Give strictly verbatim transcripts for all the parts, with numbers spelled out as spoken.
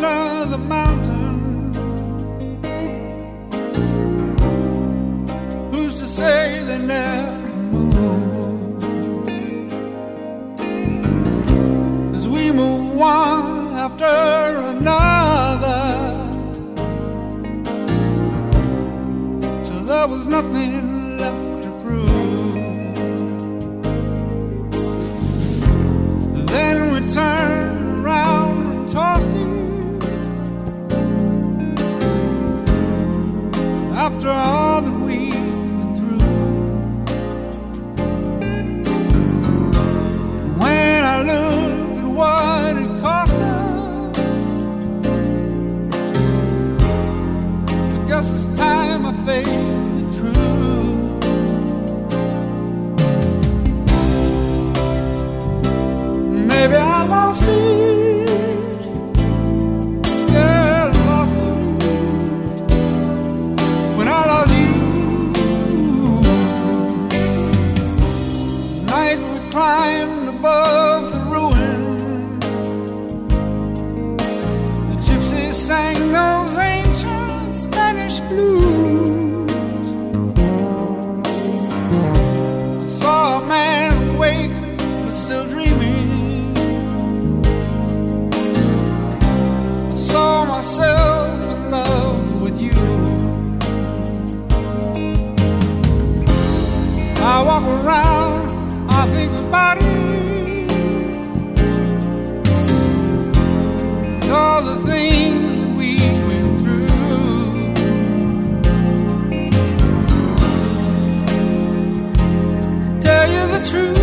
another mountain. Who's to say they never move? As we move one after another, till there was nothing left to prove. Then we turned around and tossed it. After all that we've been through, when I look at what it cost us, I guess it's time I face the truth. Maybe I lost it, yeah, I lost it when I lost you. Night we climbed above the ruins. The gypsies sang those ancient Spanish blues. I saw a man awake but still dreaming. Saw myself in love with you. I walk around, I think about it, and all the things that we went through. To tell you the truth,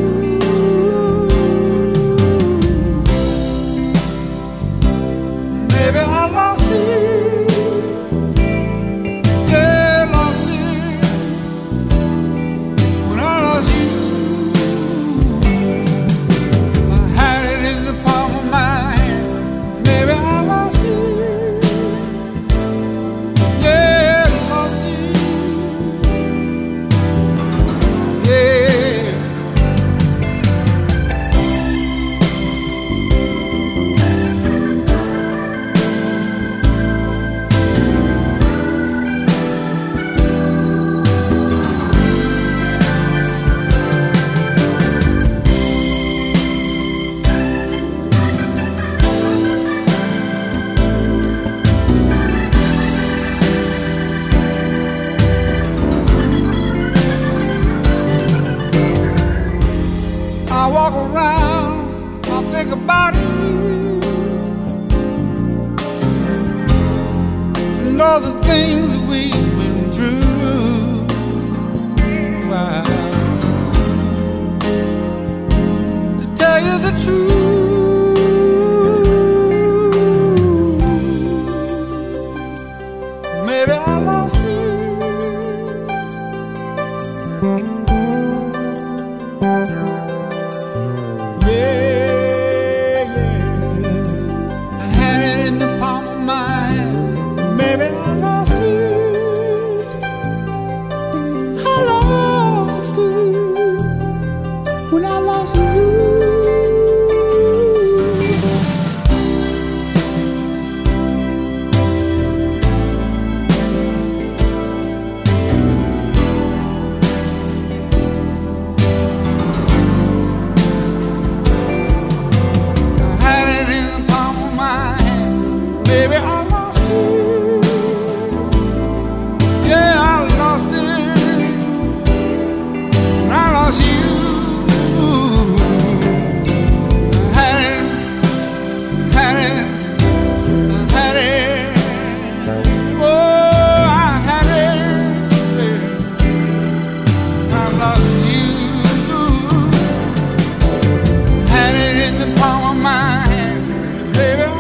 maybe I lost it, yeah, lost it when I lost you. I had it in the palm of my hand, maybe I lost it, yeah, lost it, yeah. I walk around, I think about it, and all the things that we've been through. Wow. To tell you the truth, maybe I lost it. When I lost you, baby.